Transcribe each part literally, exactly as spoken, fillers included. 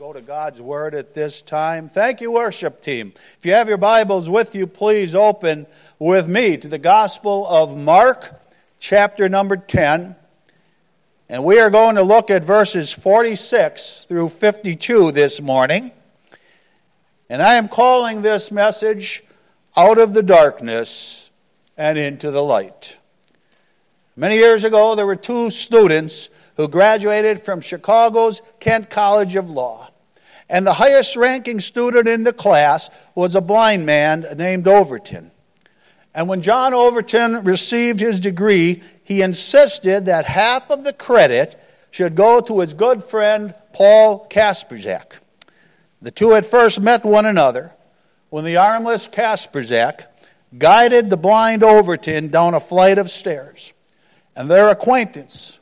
Go to God's Word at this time. Thank you, worship team. If you have your Bibles with you, please open with me to the Gospel of Mark, chapter number ten. And we are going to look at verses forty-six through fifty-two this morning. And I am calling this message, Out of the Darkness and Into the Light. Many years ago, there were two students who graduated from Chicago's Kent College of Law. And the highest ranking student in the class was a blind man named Overton. And when John Overton received his degree, he insisted that half of the credit should go to his good friend Paul Kasperzak. The two had first met one another when the armless Kasperzak guided the blind Overton down a flight of stairs. And their acquaintance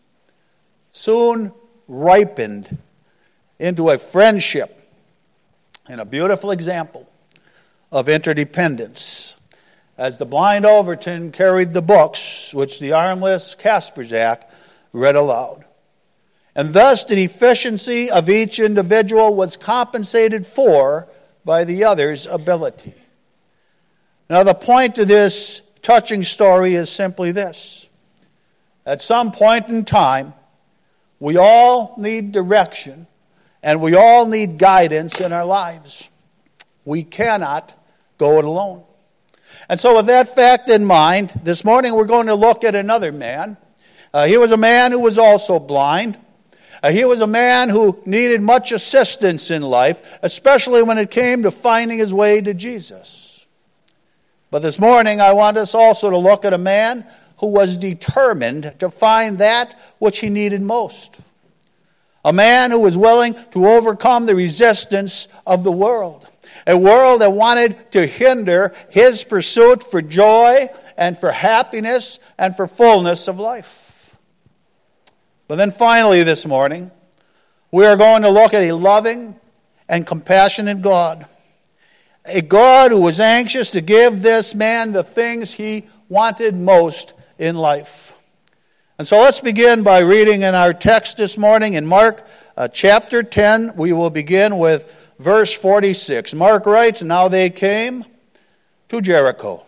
soon ripened into a friendship and a beautiful example of interdependence as the blind Overton carried the books which the armless Kasperzak read aloud. And thus the efficiency of each individual was compensated for by the other's ability. Now the point of this touching story is simply this. At some point in time, we all need direction, and we all need guidance in our lives. We cannot go it alone. And so with that fact in mind, this morning we're going to look at another man. Uh, he was a man who was also blind. Uh, he was a man who needed much assistance in life, especially when it came to finding his way to Jesus. But this morning I want us also to look at a man who was determined to find that which he needed most. A man who was willing to overcome the resistance of the world. A world that wanted to hinder his pursuit for joy and for happiness and for fullness of life. But then finally this morning, we are going to look at a loving and compassionate God. A God who was anxious to give this man the things he wanted most in life. And so let's begin by reading in our text this morning in Mark uh, chapter ten. We will begin with verse forty-six. Mark writes, "Now they came to Jericho.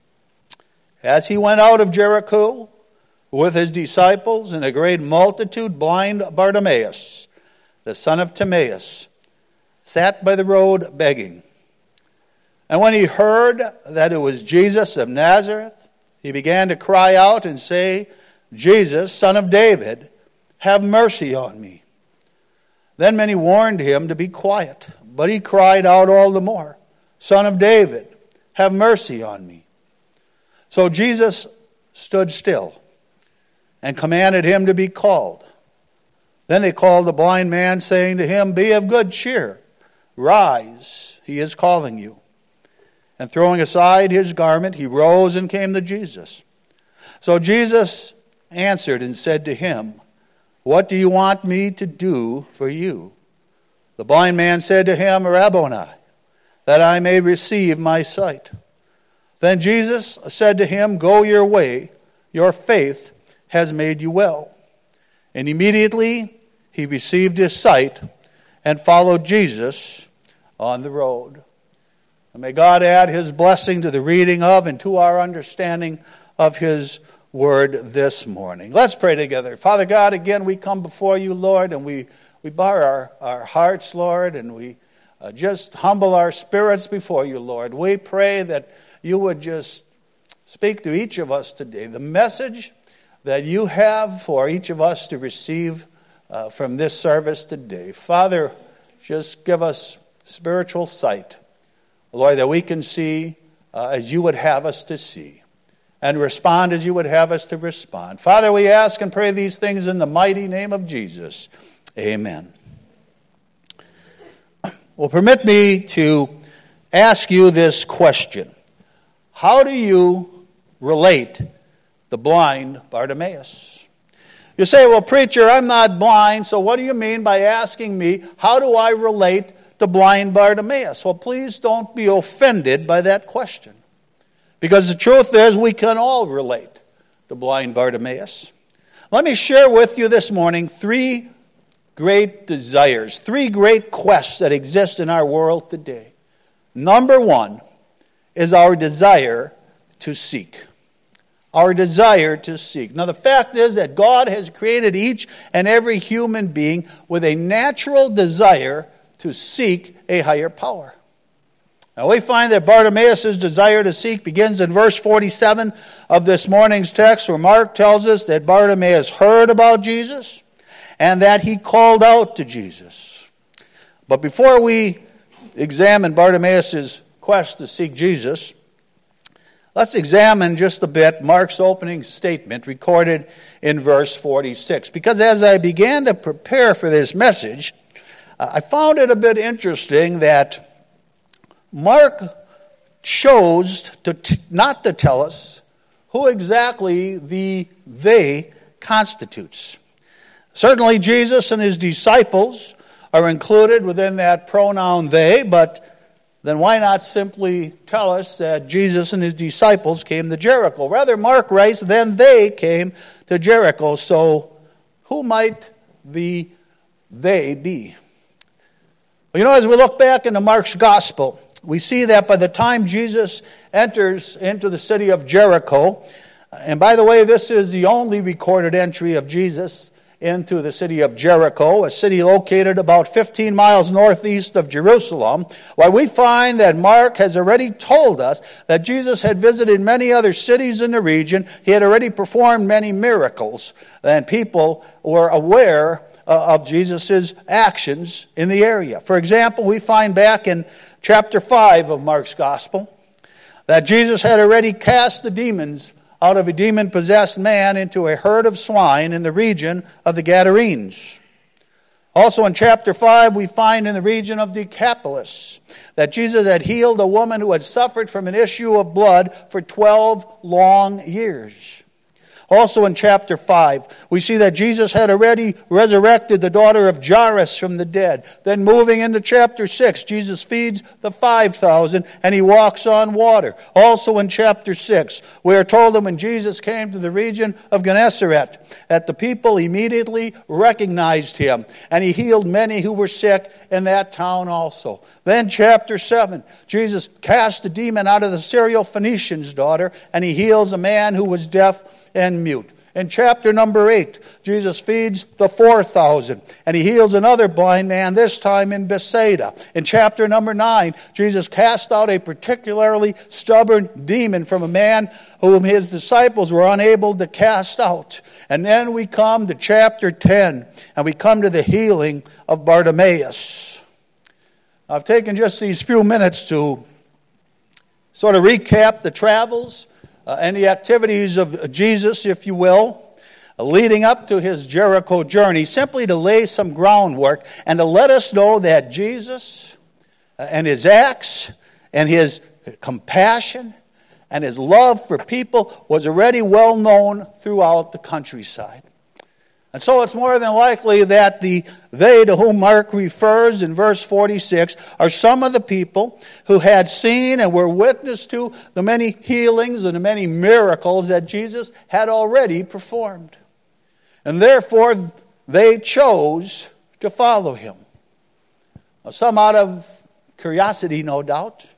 As he went out of Jericho with his disciples and a great multitude, blind Bartimaeus, the son of Timaeus, sat by the road begging. And when he heard that it was Jesus of Nazareth, he began to cry out and say, 'Jesus, Son of David, have mercy on me.' Then many warned him to be quiet, but he cried out all the more, 'Son of David, have mercy on me.' So Jesus stood still and commanded him to be called. Then they called the blind man, saying to him, 'Be of good cheer, rise, he is calling you.' And throwing aside his garment, he rose and came to Jesus. So Jesus answered and said to him, 'What do you want me to do for you?' The blind man said to him, 'Rabboni, that I may receive my sight.' Then Jesus said to him, 'Go your way, your faith has made you well.' And immediately he received his sight and followed Jesus on the road." And may God add his blessing to the reading of and to our understanding of his word this morning. Let's pray together. Father God, again, we come before you, Lord, and we, we bar our, our hearts, Lord, and we uh, just humble our spirits before you, Lord. We pray that you would just speak to each of us today, the message that you have for each of us to receive uh, from this service today. Father, just give us spiritual sight, Lord, that we can see uh, as you would have us to see and respond as you would have us to respond. Father, we ask and pray these things in the mighty name of Jesus. Amen. Well, permit me to ask you this question. How do you relate the blind Bartimaeus? You say, "Well, preacher, I'm not blind, so what do you mean by asking me, how do I relate to blind Bartimaeus?" Well, please don't be offended by that question. Because the truth is, we can all relate to blind Bartimaeus. Let me share with you this morning three great desires, three great quests that exist in our world today. Number one is our desire to seek. Our desire to seek. Now, the fact is that God has created each and every human being with a natural desire to seek a higher power. Now, we find that Bartimaeus' desire to seek begins in verse forty-seven of this morning's text, where Mark tells us that Bartimaeus heard about Jesus and that he called out to Jesus. But before we examine Bartimaeus' quest to seek Jesus, let's examine just a bit Mark's opening statement recorded in verse forty-six. Because as I began to prepare for this message, I found it a bit interesting that Mark chose to t- not to tell us who exactly the they constitutes. Certainly Jesus and his disciples are included within that pronoun they, but then why not simply tell us that Jesus and his disciples came to Jericho? Rather, Mark writes, then they came to Jericho. So who might the they be? Well, you know, as we look back into Mark's gospel, we see that by the time Jesus enters into the city of Jericho, and by the way, this is the only recorded entry of Jesus into the city of Jericho, a city located about fifteen miles northeast of Jerusalem, why we find that Mark has already told us that Jesus had visited many other cities in the region. He had already performed many miracles, and people were aware of Jesus' actions in the area. For example, we find back in chapter five of Mark's Gospel that Jesus had already cast the demons out of a demon-possessed man into a herd of swine in the region of the Gadarenes. Also in chapter five, we find in the region of Decapolis that Jesus had healed a woman who had suffered from an issue of blood for twelve long years. Also in chapter five, we see that Jesus had already resurrected the daughter of Jairus from the dead. Then moving into chapter six, Jesus feeds the five thousand and he walks on water. Also in chapter six, we are told that when Jesus came to the region of Gennesaret, that the people immediately recognized him, and he healed many who were sick in that town also. Then chapter seven, Jesus cast the demon out of the Syrophoenician's daughter, and he heals a man who was deaf and mute. In chapter number eight, Jesus feeds the four thousand, and he heals another blind man, this time in Bethsaida. In chapter number nine, Jesus cast out a particularly stubborn demon from a man whom his disciples were unable to cast out. And then we come to chapter ten, and we come to the healing of Bartimaeus. I've taken just these few minutes to sort of recap the travels Uh, and the activities of Jesus, if you will, uh, leading up to his Jericho journey, simply to lay some groundwork and to let us know that Jesus uh, and his acts and his compassion and his love for people was already well known throughout the countryside. And so it's more than likely that the they to whom Mark refers in verse forty-six are some of the people who had seen and were witness to the many healings and the many miracles that Jesus had already performed. And therefore, they chose to follow him. Now, some out of curiosity, no doubt.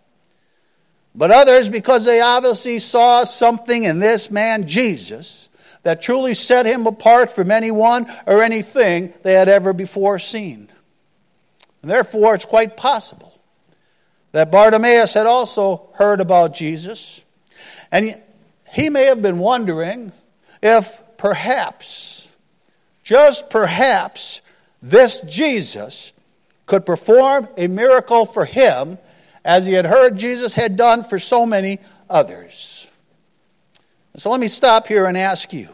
But others because they obviously saw something in this man, Jesus, that truly set him apart from anyone or anything they had ever before seen. And therefore, it's quite possible that Bartimaeus had also heard about Jesus. And he may have been wondering if perhaps, just perhaps, this Jesus could perform a miracle for him as he had heard Jesus had done for so many others. So let me stop here and ask you,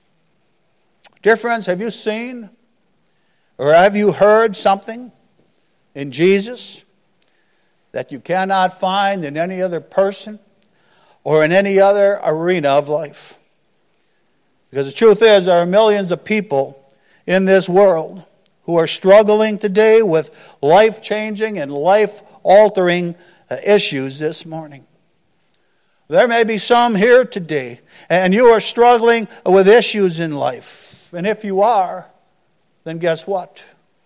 dear friends, have you seen or have you heard something in Jesus that you cannot find in any other person or in any other arena of life? Because the truth is, there are millions of people in this world who are struggling today with life-changing and life-altering issues this morning. There may be some here today, and you are struggling with issues in life. And if you are, then guess what?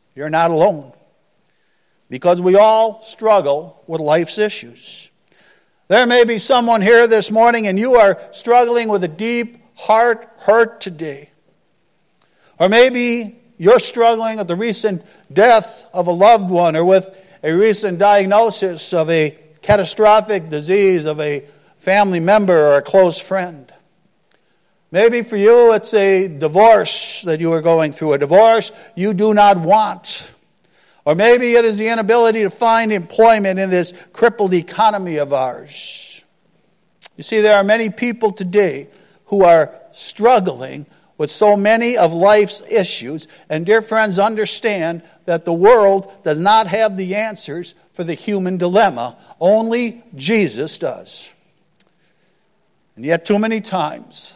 You're not alone. Because we all struggle with life's issues. There may be someone here this morning and you are struggling with a deep heart hurt today. Or maybe you're struggling with the recent death of a loved one or with a recent diagnosis of a catastrophic disease of a family member or a close friend. Maybe for you it's a divorce that you are going through, a divorce you do not want. Or maybe it is the inability to find employment in this crippled economy of ours. You see, there are many people today who are struggling with so many of life's issues. And dear friends, understand that the world does not have the answers for the human dilemma. Only Jesus does. And yet too many times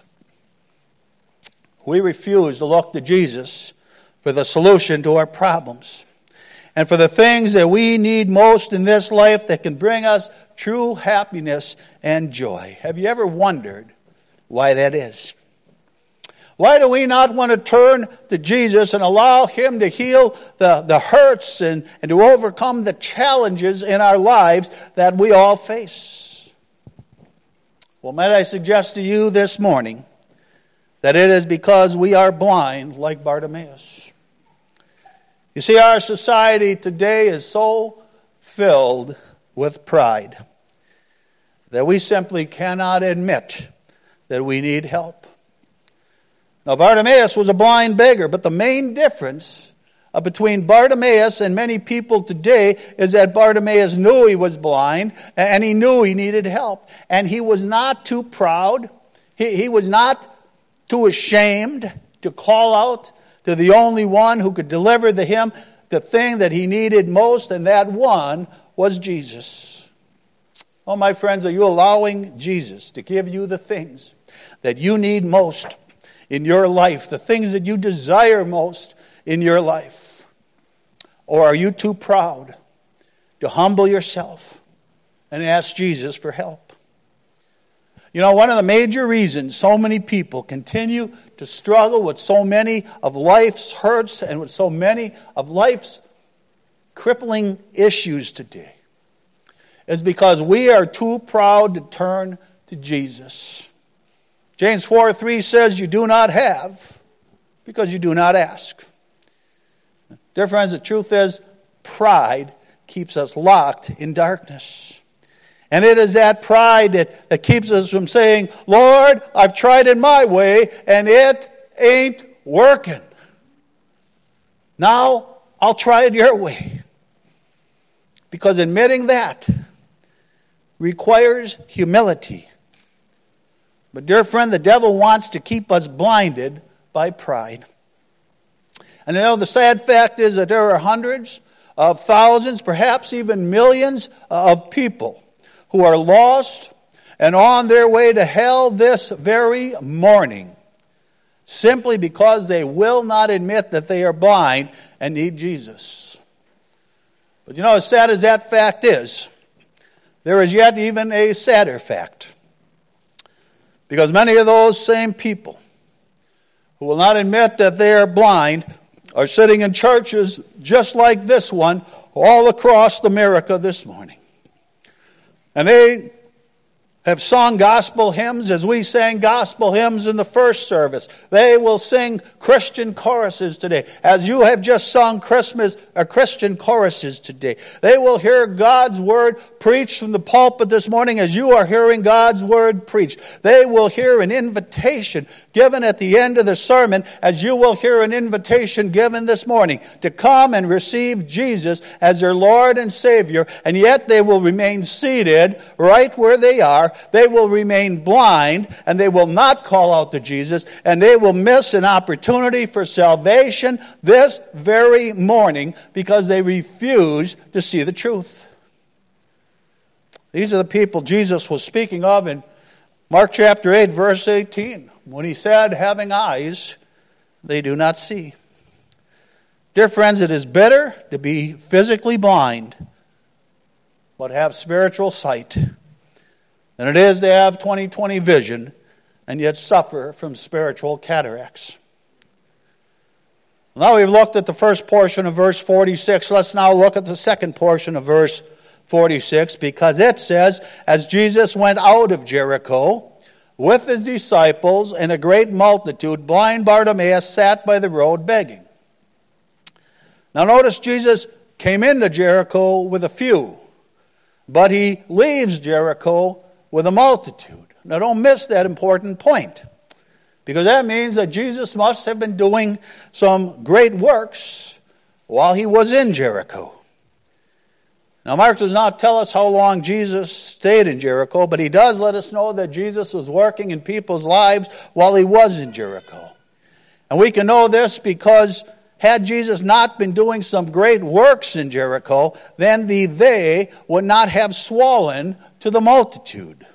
we refuse to look to Jesus for the solution to our problems and for the things that we need most in this life that can bring us true happiness and joy. Have you ever wondered why that is? Why do we not want to turn to Jesus and allow Him to heal the, the hurts and, and to overcome the challenges in our lives that we all face? Well, might I suggest to you this morning that it is because we are blind like Bartimaeus. You see, our society today is so filled with pride that we simply cannot admit that we need help. Now, Bartimaeus was a blind beggar, but the main difference uh, between Bartimaeus and many people today is that Bartimaeus knew he was blind, and he knew he needed help. And he was not too proud. He, he was not too ashamed to call out to the only one who could deliver to him the thing that he needed most, and that one was Jesus. Oh, my friends, are you allowing Jesus to give you the things that you need most in your life, the things that you desire most in your life? Or are you too proud to humble yourself and ask Jesus for help? You know, one of the major reasons so many people continue to struggle with so many of life's hurts and with so many of life's crippling issues today is because we are too proud to turn to Jesus. James four three says, you do not have because you do not ask. Dear friends, the truth is, pride keeps us locked in darkness. And it is that pride that, that keeps us from saying, Lord, I've tried it my way and it ain't working. Now I'll try it your way. Because admitting that requires humility. But dear friend, the devil wants to keep us blinded by pride. And you know, the sad fact is that there are hundreds of thousands, perhaps even millions of people who are lost and on their way to hell this very morning, simply because they will not admit that they are blind and need Jesus. But you know, as sad as that fact is, there is yet even a sadder fact. Because many of those same people who will not admit that they are blind are sitting in churches just like this one all across America this morning. And they have sung gospel hymns as we sang gospel hymns in the first service. They will sing Christian choruses today, as you have just sung Christmas or Christian choruses today. They will hear God's word preached from the pulpit this morning as you are hearing God's word preached. They will hear an invitation given at the end of the sermon, as you will hear an invitation given this morning to come and receive Jesus as their Lord and Savior, and yet they will remain seated right where they are. They will remain blind, and they will not call out to Jesus, and they will miss an opportunity for salvation this very morning because they refuse to see the truth. These are the people Jesus was speaking of in Mark chapter eight, verse eighteen, when he said, having eyes, they do not see. Dear friends, it is better to be physically blind, but have spiritual sight, than it is to have twenty twenty vision and yet suffer from spiritual cataracts. Now we've looked at the first portion of verse forty-six. Let's now look at the second portion of verse forty-six, because it says, as Jesus went out of Jericho with his disciples and a great multitude, blind Bartimaeus sat by the road begging. Now notice Jesus came into Jericho with a few, but he leaves Jericho with a multitude. Now don't miss that important point, because that means that Jesus must have been doing some great works while he was in Jericho. Now Mark does not tell us how long Jesus stayed in Jericho, but he does let us know that Jesus was working in people's lives while he was in Jericho. And we can know this because had Jesus not been doing some great works in Jericho, then the they would not have swollen to the multitude.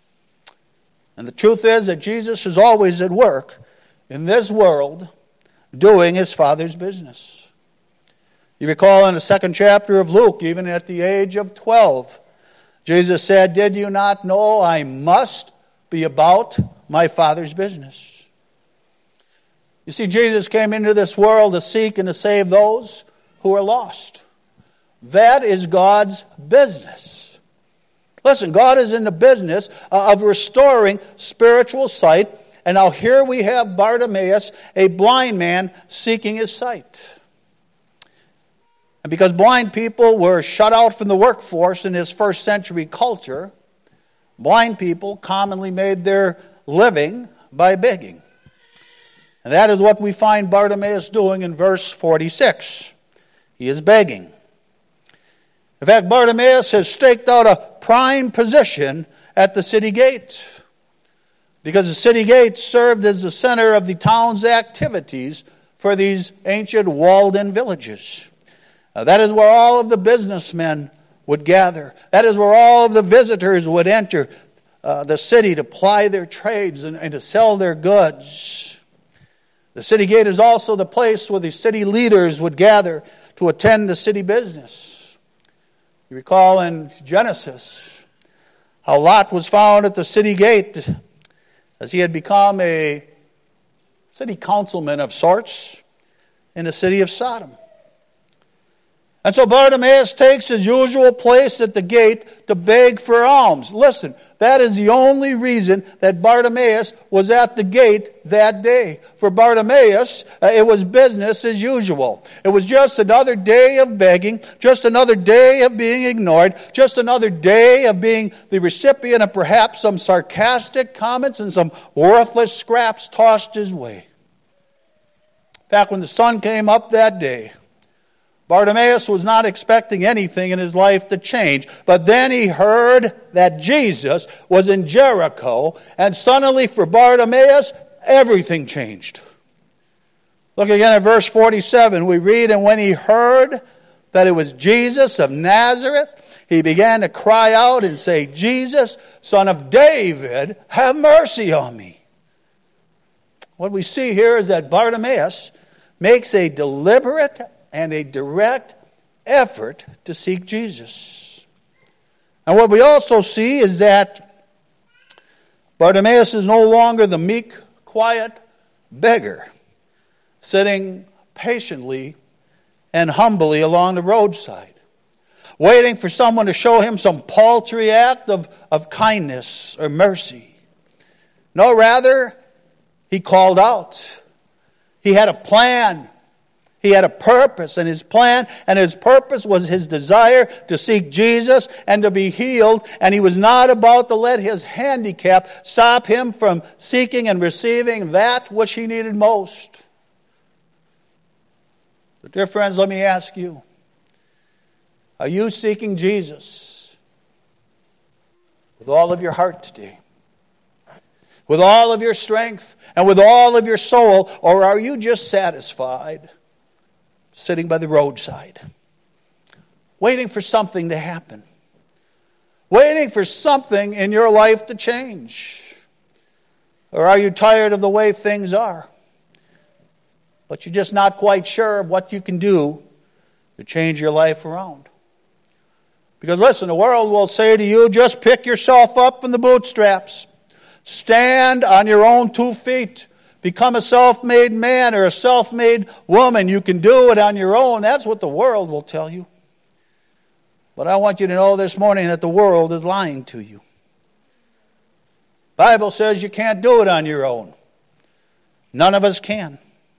And the truth is that Jesus is always at work in this world doing his Father's business. You recall in the second chapter of Luke, even at the age of twelve, Jesus said, "Did you not know I must be about my Father's business?" You see, Jesus came into this world to seek and to save those who are lost. That is God's business. Listen, God is in the business of restoring spiritual sight. And now here we have Bartimaeus, a blind man, seeking his sight. And because blind people were shut out from the workforce in his first century culture, blind people commonly made their living by begging. And that is what we find Bartimaeus doing in verse forty-six. He is begging. In fact, Bartimaeus has staked out a prime position at the city gate, because the city gate served as the center of the town's activities for these ancient walled-in villages. Uh, that is where all of the businessmen would gather. That is where all of the visitors would enter uh, the city to ply their trades and, and to sell their goods. The city gate is also the place where the city leaders would gather to attend the city business. You recall in Genesis how Lot was found at the city gate as he had become a city councilman of sorts in the city of Sodom. And so Bartimaeus takes his usual place at the gate to beg for alms. Listen, that is the only reason that Bartimaeus was at the gate that day. For Bartimaeus, uh, it was business as usual. It was just another day of begging, just another day of being ignored, just another day of being the recipient of perhaps some sarcastic comments and some worthless scraps tossed his way. In fact, when the sun came up that day, Bartimaeus was not expecting anything in his life to change. But then he heard that Jesus was in Jericho, and suddenly for Bartimaeus, everything changed. Look again at verse forty-seven. We read, "And when he heard that it was Jesus of Nazareth, he began to cry out and say, 'Jesus, Son of David, have mercy on me.'" What we see here is that Bartimaeus makes a deliberate and a direct effort to seek Jesus. And what we also see is that Bartimaeus is no longer the meek, quiet beggar, sitting patiently and humbly along the roadside, waiting for someone to show him some paltry act of, of kindness or mercy. No, rather, he called out. He had a plan. He had a purpose, and his plan and his purpose was his desire to seek Jesus and to be healed, and he was not about to let his handicap stop him from seeking and receiving that which he needed most. So, dear friends, let me ask you, are you seeking Jesus with all of your heart today? With all of your strength and with all of your soul, or are you just satisfied sitting by the roadside, waiting for something to happen, waiting for something in your life to change? Or are you tired of the way things are, but you're just not quite sure of what you can do to change your life around? Because listen, the world will say to you, just pick yourself up from the bootstraps. Stand on your own two feet. Become a self-made man or a self-made woman. You can do it on your own. That's what the world will tell you. But I want you to know this morning that the world is lying to you. The Bible says you can't do it on your own. None of us can.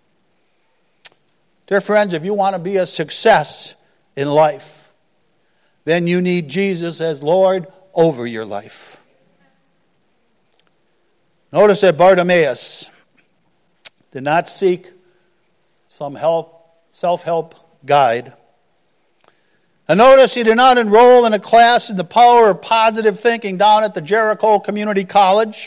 Dear friends, if you want to be a success in life, then you need Jesus as Lord over your life. Notice that Bartimaeus did not seek some help, self-help guide. And notice he did not enroll in a class in the power of positive thinking down at the Jericho Community College.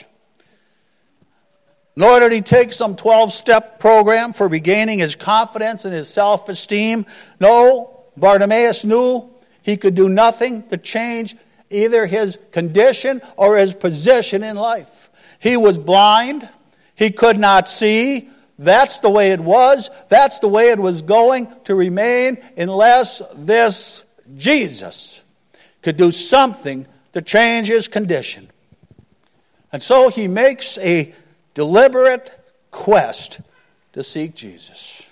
Nor did he take some twelve-step program for regaining his confidence and his self-esteem. No, Bartimaeus knew he could do nothing to change either his condition or his position in life. He was blind. He could not see. That's the way it was. That's the way it was going to remain unless this Jesus could do something to change his condition. And so he makes a deliberate quest to seek Jesus.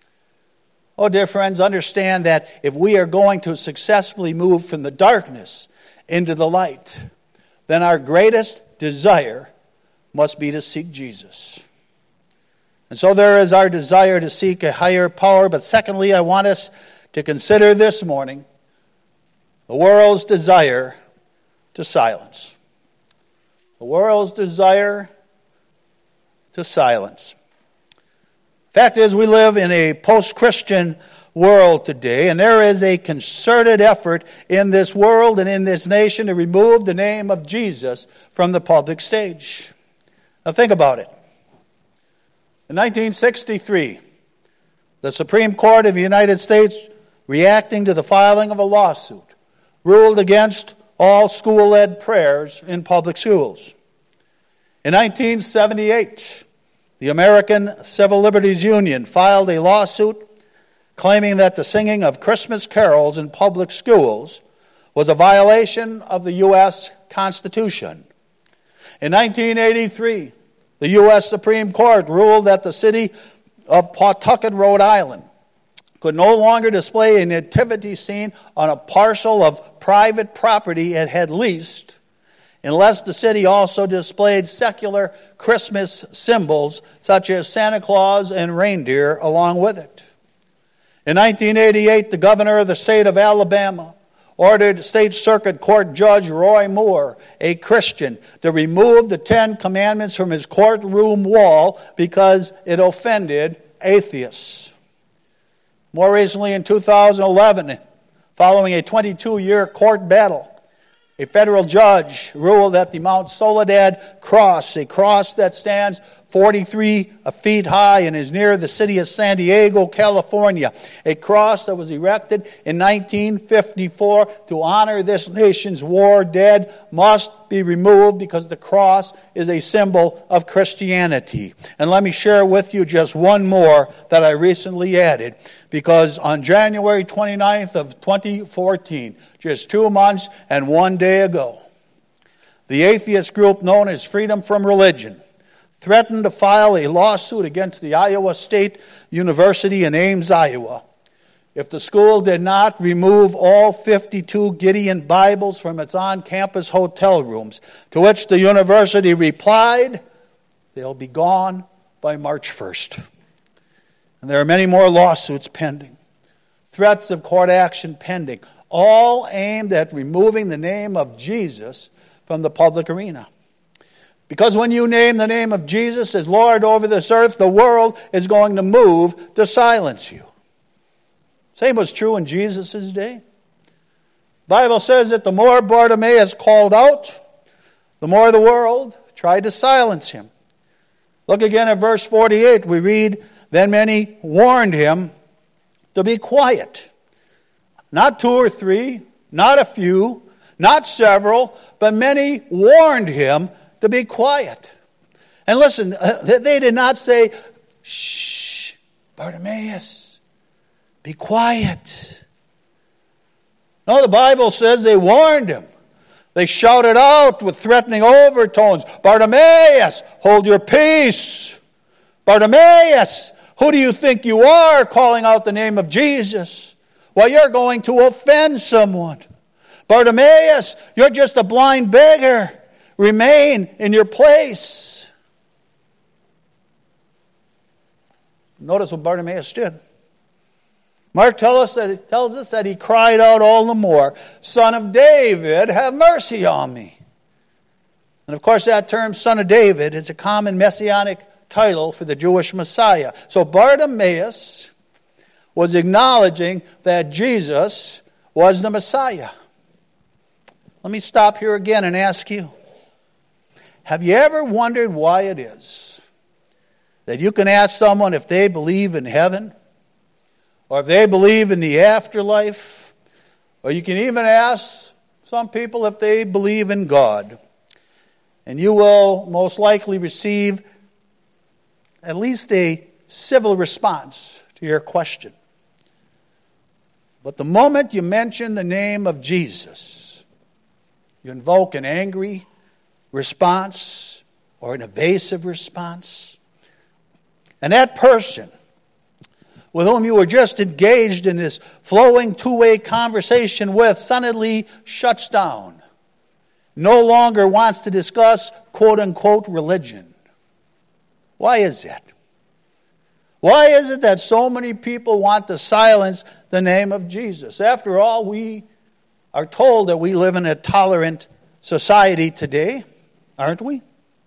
Oh, dear friends, understand that if we are going to successfully move from the darkness into the light, then our greatest desire must be to seek Jesus. And so there is our desire to seek a higher power. But secondly, I want us to consider this morning the world's desire to silence. The world's desire to silence. Fact is, we live in a post-Christian world today, and there is a concerted effort in this world and in this nation to remove the name of Jesus from the public stage. Now think about it. In nineteen sixty-three, the Supreme Court of the United States, reacting to the filing of a lawsuit, ruled against all school-led prayers in public schools. In nineteen seventy-eight, the American Civil Liberties Union filed a lawsuit claiming that the singing of Christmas carols in public schools was a violation of the U S Constitution. In nineteen eighty-three, the U S Supreme Court ruled that the city of Pawtucket, Rhode Island, could no longer display a nativity scene on a parcel of private property it had leased unless the city also displayed secular Christmas symbols such as Santa Claus and reindeer along with it. In nineteen eighty-eight, the governor of the state of Alabama ordered State Circuit Court Judge Roy Moore, a Christian, to remove the Ten Commandments from his courtroom wall because it offended atheists. More recently, in two thousand eleven, following a twenty-two-year court battle, a federal judge ruled that the Mount Soledad cross, a cross that stands forty-three feet high and is near the city of San Diego, California, a cross that was erected in nineteen fifty-four to honor this nation's war dead, must be removed because the cross is a symbol of Christianity. And let me share with you just one more that I recently added, because on January twenty-ninth of twenty fourteen, just two months and one day ago, the atheist group known as Freedom From Religion threatened to file a lawsuit against the Iowa State University in Ames, Iowa, if the school did not remove all fifty-two Gideon Bibles from its on-campus hotel rooms, to which the university replied, they'll be gone by March first. And there are many more lawsuits pending, threats of court action pending, all aimed at removing the name of Jesus from the public arena. Because when you name the name of Jesus as Lord over this earth, the world is going to move to silence you. Same was true in Jesus' day. The Bible says that the more Bartimaeus called out, the more the world tried to silence him. Look again at verse forty-eight. We read, then many warned him to be quiet. Not two or three, not a few, not several, but many warned him to be quiet. And listen, they did not say, shh, Bartimaeus, be quiet. No, the Bible says they warned him. They shouted out with threatening overtones, Bartimaeus, hold your peace. Bartimaeus, who do you think you are calling out the name of Jesus? Well, you're going to offend someone. Bartimaeus, you're just a blind beggar. Remain in your place. Notice what Bartimaeus did. Mark tells us that, it tells us that he cried out all the more, "Son of David, have mercy on me." And of course that term, Son of David, is a common messianic title for the Jewish Messiah. So Bartimaeus was acknowledging that Jesus was the Messiah. Let me stop here again and ask you, have you ever wondered why it is that you can ask someone if they believe in heaven, or if they believe in the afterlife, or you can even ask some people if they believe in God, and you will most likely receive at least a civil response to your question. But the moment you mention the name of Jesus, you invoke an angry response or an evasive response. And that person with whom you were just engaged in this flowing two-way conversation with suddenly shuts down, no longer wants to discuss quote-unquote religion. Why is that? Why is it that so many people want to silence the name of Jesus? After all, we are told that we live in a tolerant society today, aren't we?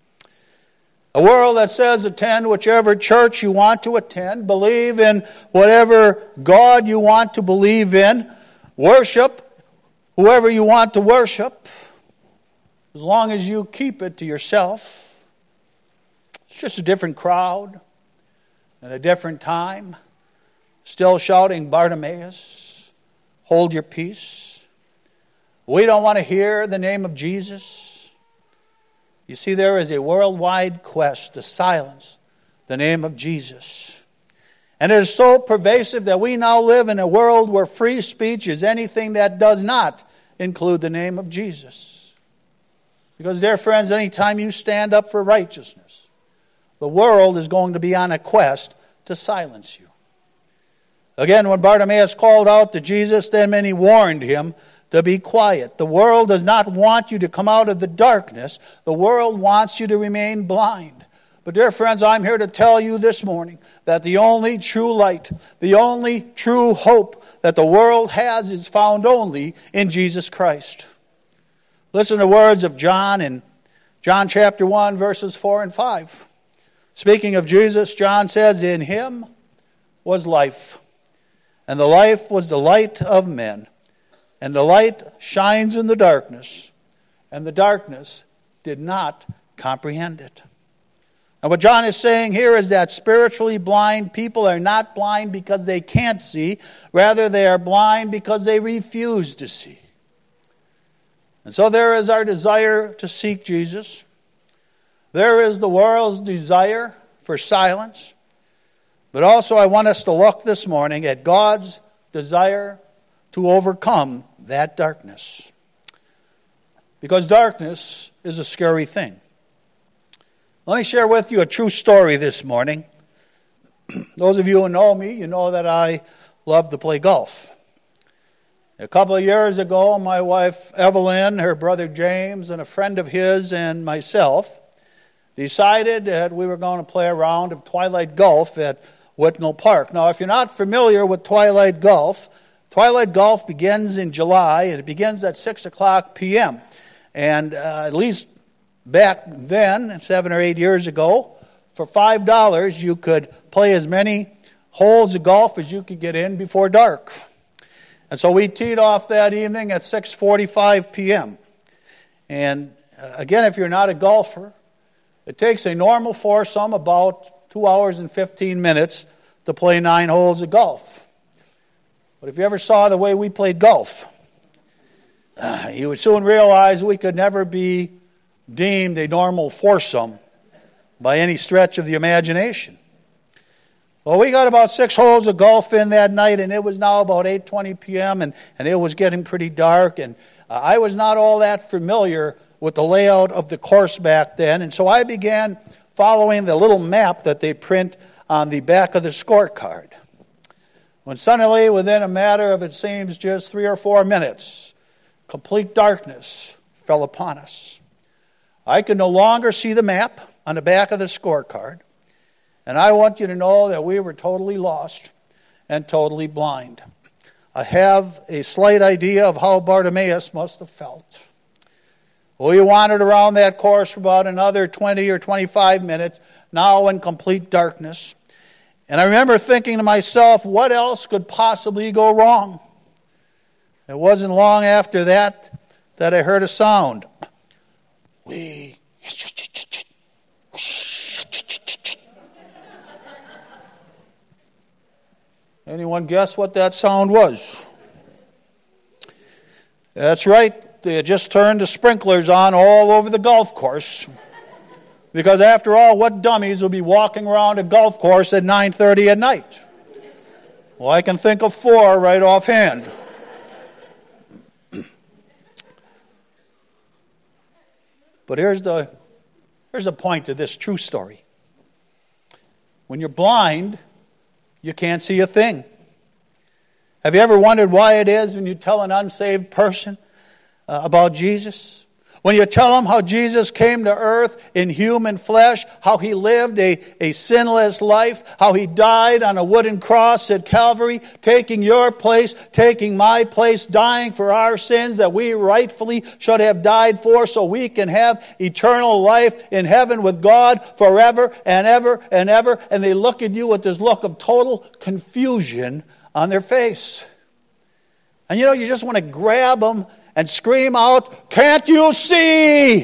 A world that says attend whichever church you want to attend, believe in whatever God you want to believe in, worship whoever you want to worship, as long as you keep it to yourself. It's just a different crowd at a different time, still shouting, "Bartimaeus, hold your peace. We don't want to hear the name of Jesus." You see, there is a worldwide quest to silence the name of Jesus. And it is so pervasive that we now live in a world where free speech is anything that does not include the name of Jesus. Because, dear friends, anytime you stand up for righteousness, the world is going to be on a quest to silence you. Again, when Bartimaeus called out to Jesus, then many warned him to be quiet. The world does not want you to come out of the darkness. The world wants you to remain blind. But dear friends, I'm here to tell you this morning that the only true light, the only true hope that the world has is found only in Jesus Christ. Listen to the words of John in John chapter one, verses four and five. Speaking of Jesus, John says, "In him was life, and the life was the light of men. And the light shines in the darkness, and the darkness did not comprehend it." And what John is saying here is that spiritually blind people are not blind because they can't see. Rather, they are blind because they refuse to see. And so there is our desire to seek Jesus. There is the world's desire for silence. But also I want us to look this morning at God's desire to overcome that darkness. Because darkness is a scary thing. Let me share with you a true story this morning. Those of you who know me, you know that I love to play golf. A couple of years ago, my wife Evelyn, her brother James, and a friend of his and myself decided that we were going to play a round of Twilight Golf at Whitnall Park. Now, if you're not familiar with Twilight Golf, Twilight Golf begins in July, and it begins at six o'clock p.m. And uh, at least back then, seven or eight years ago, for five dollars you could play as many holes of golf as you could get in before dark. And so we teed off that evening at six forty-five p.m. And uh, again, if you're not a golfer, it takes a normal foursome about two hours and fifteen minutes to play nine holes of golf. But if you ever saw the way we played golf, uh, you would soon realize we could never be deemed a normal foursome by any stretch of the imagination. Well, we got about six holes of golf in that night, and it was now about eight twenty p.m., and, and it was getting pretty dark, and uh, I was not all that familiar with the layout of the course back then, and so I began following the little map that they print on the back of the scorecard. When suddenly, within a matter of, it seems, just three or four minutes, complete darkness fell upon us. I could no longer see the map on the back of the scorecard, and I want you to know that we were totally lost and totally blind. I have a slight idea of how Bartimaeus must have felt. We wandered around that course for about another twenty or twenty-five minutes, now in complete darkness. And I remember thinking to myself, what else could possibly go wrong? It wasn't long after that that I heard a sound. We... Anyone guess what that sound was? That's right. They had just turned the sprinklers on all over the golf course. Because after all, what dummies will be walking around a golf course at nine thirty at night? Well, I can think of four right offhand. But here's the, here's the point of this true story. When you're blind, you can't see a thing. Have you ever wondered why it is when you tell an unsaved person uh, about Jesus? When you tell them how Jesus came to earth in human flesh, how he lived a, a sinless life, how he died on a wooden cross at Calvary, taking your place, taking my place, dying for our sins that we rightfully should have died for so we can have eternal life in heaven with God forever and ever and ever. And they look at you with this look of total confusion on their face. And you know, you just want to grab them and scream out, "Can't you see?"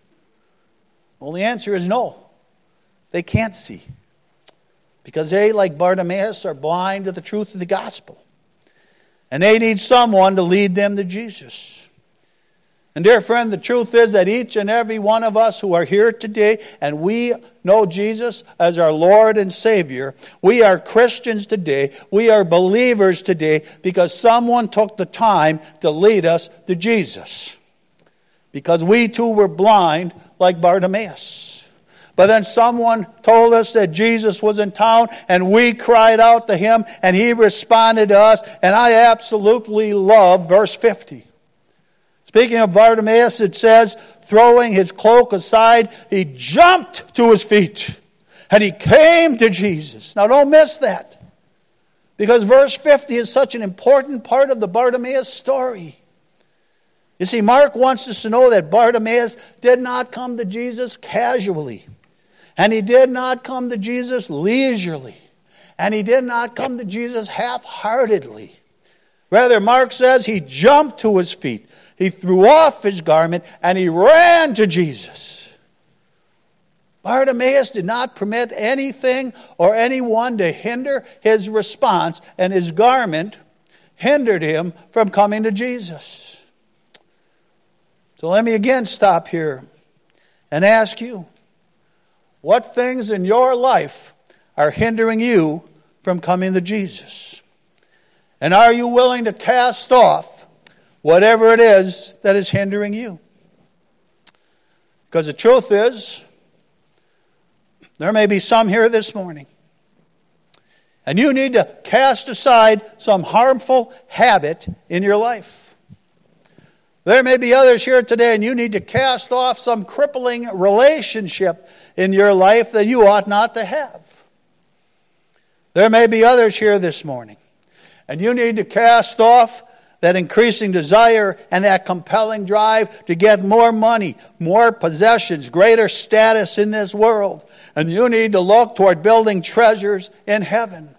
Well, the answer is no. They can't see. Because they, like Bartimaeus, are blind to the truth of the gospel. And they need someone to lead them to Jesus. And dear friend, the truth is that each and every one of us who are here today, and we know Jesus as our Lord and Savior, we are Christians today, we are believers today, because someone took the time to lead us to Jesus. Because we too were blind like Bartimaeus. But then someone told us that Jesus was in town, and we cried out to him, and he responded to us, and I absolutely love verse fifty. Speaking of Bartimaeus, it says, throwing his cloak aside, he jumped to his feet and he came to Jesus. Now don't miss that, because verse fifty is such an important part of the Bartimaeus story. You see, Mark wants us to know that Bartimaeus did not come to Jesus casually, and he did not come to Jesus leisurely, and he did not come to Jesus half-heartedly. Rather, Mark says he jumped to his feet. He threw off his garment and he ran to Jesus. Bartimaeus did not permit anything or anyone to hinder his response, and his garment hindered him from coming to Jesus. So let me again stop here and ask you, what things in your life are hindering you from coming to Jesus? And are you willing to cast off whatever it is that is hindering you? Because the truth is, there may be some here this morning, and you need to cast aside some harmful habit in your life. There may be others here today, and you need to cast off some crippling relationship in your life that you ought not to have. There may be others here this morning, and you need to cast off that increasing desire and that compelling drive to get more money, more possessions, greater status in this world. And you need to look toward building treasures in heaven.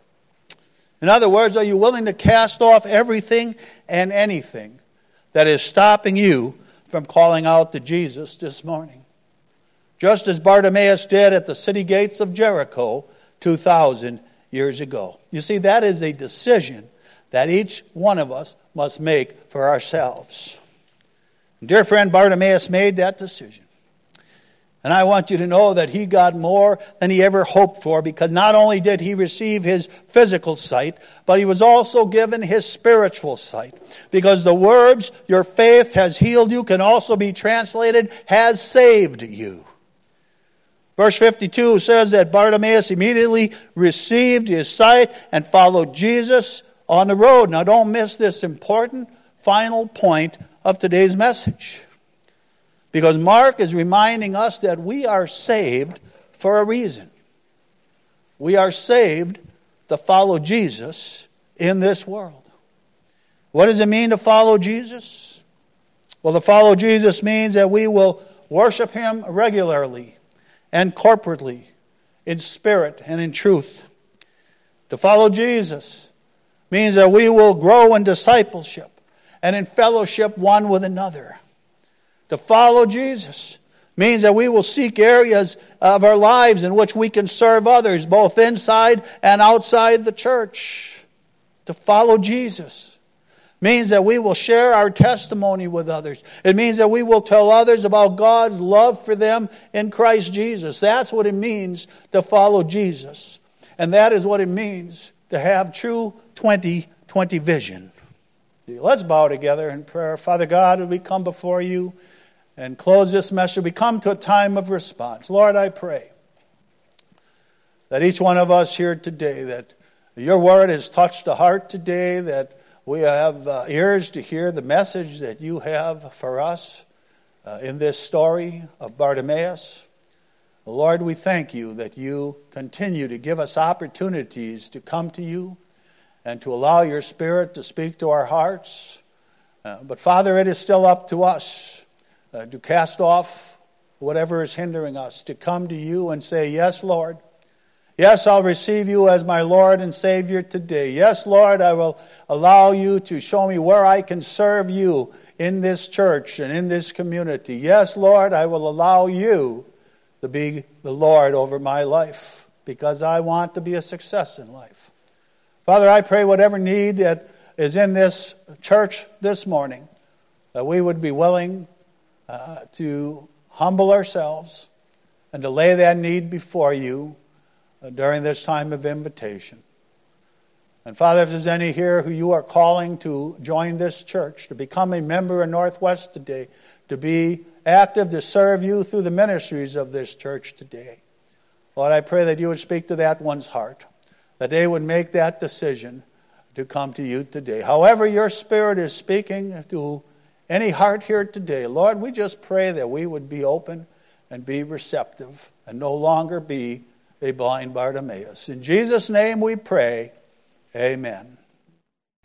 In other words, are you willing to cast off everything and anything that is stopping you from calling out to Jesus this morning? Just as Bartimaeus did at the city gates of Jericho two thousand years ago. You see, that is a decision that each one of us must make for ourselves. Dear friend, Bartimaeus made that decision. And I want you to know that he got more than he ever hoped for, because not only did he receive his physical sight, but he was also given his spiritual sight. Because the words, "your faith has healed you," can also be translated, "has saved you." Verse fifty-two says that Bartimaeus immediately received his sight and followed Jesus on the road. Now don't miss this important final point of today's message, because Mark is reminding us that we are saved for a reason. We are saved to follow Jesus in this world. What does it mean to follow Jesus? Well, to follow Jesus means that we will worship Him regularly and corporately, in spirit and in truth. To follow Jesus means that we will grow in discipleship and in fellowship one with another. To follow Jesus means that we will seek areas of our lives in which we can serve others, both inside and outside the church. To follow Jesus means that we will share our testimony with others. It means that we will tell others about God's love for them in Christ Jesus. That's what it means to follow Jesus. And that is what it means to have true twenty twenty vision. Let's bow together in prayer. Father God, as we come before you and close this message, we come to a time of response. Lord, I pray that each one of us here today, that your word has touched the heart today, that we have uh, ears to hear the message that you have for us uh, in this story of Bartimaeus. Lord, we thank you that you continue to give us opportunities to come to you and to allow your Spirit to speak to our hearts. Uh, but Father, it is still up to us uh, to cast off whatever is hindering us, to come to you and say, yes, Lord. Yes, I'll receive you as my Lord and Savior today. Yes, Lord, I will allow you to show me where I can serve you in this church and in this community. Yes, Lord, I will allow you to be the Lord over my life, because I want to be a success in life. Father, I pray whatever need that is in this church this morning, that we would be willing uh, to humble ourselves and to lay that need before you during this time of invitation. And Father, if there's any here who you are calling to join this church, to become a member of Northwest today, to be active, to serve you through the ministries of this church today, Lord, I pray that you would speak to that one's heart, that they would make that decision to come to you today. However your Spirit is speaking to any heart here today, Lord, we just pray that we would be open and be receptive and no longer be a blind Bartimaeus. In Jesus' name we pray, amen.